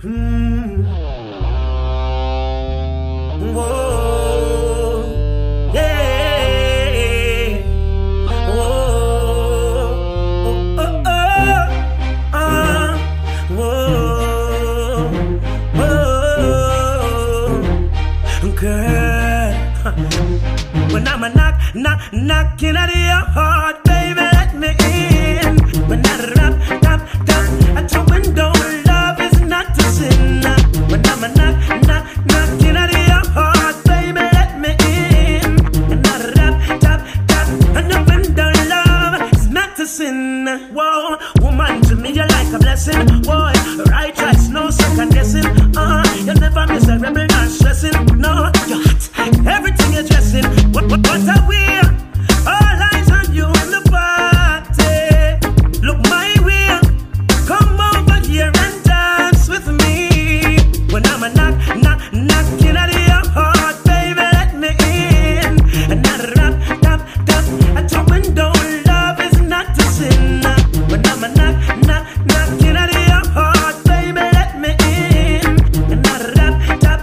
Mm. Whoa, yeah. Whoa, oh, oh, whoa, whoa, girl. When I'm a knocking at your heart, baby, let me in. When I rap, at your window, love is not a sin. When I'm a knocking at your heart, baby, let me in. And I rap, at your window, love is not a sin. Whoa, woman, to me you're like a blessing. Boy, right choice, no second guessing. You never miss a rebel, not stressing. No, you're hot, everything you're dressing. What I wear, all eyes on you in the party. Look my way, come over here and dance with me. When I'm a knocking at your heart, baby, let me in. And I rap, at your window, love is not a sin. When I'm a knocking at your heart, baby, let me in. And I rap,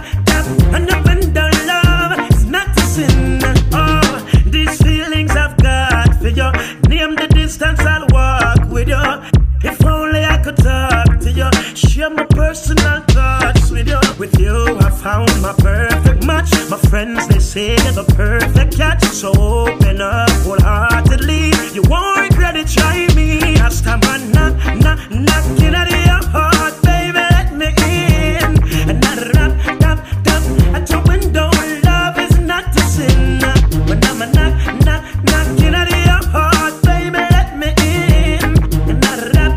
at your window, love is not a sin. Oh, these feelings I've got for you, name the distance, I'll walk with you. If only I could talk to you, share my personal thoughts with you. With you, I found my perfect match. My friends, they say you're the perfect catch. So open up wholeheartedly. You won't regret it, try me. Last time I knocking at your heart, baby, let me in. And I rap, at your window, love is not a sin. When I'm a knocking at your heart, baby, let me in. And I rap,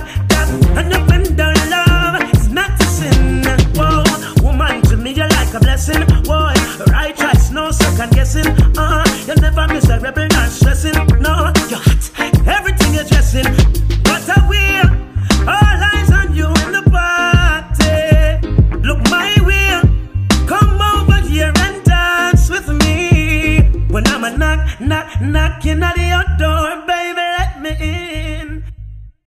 at your window, love is not a sin. Whoa, woman, to me you're like a blessing. Boy, right choice, no second guessing. You never miss a rebel, not stressing. No, you're hot, everything you're dressing. What I wear, all eyes on you in the party. Look my way, come over here and dance with me. When I'm a knocking at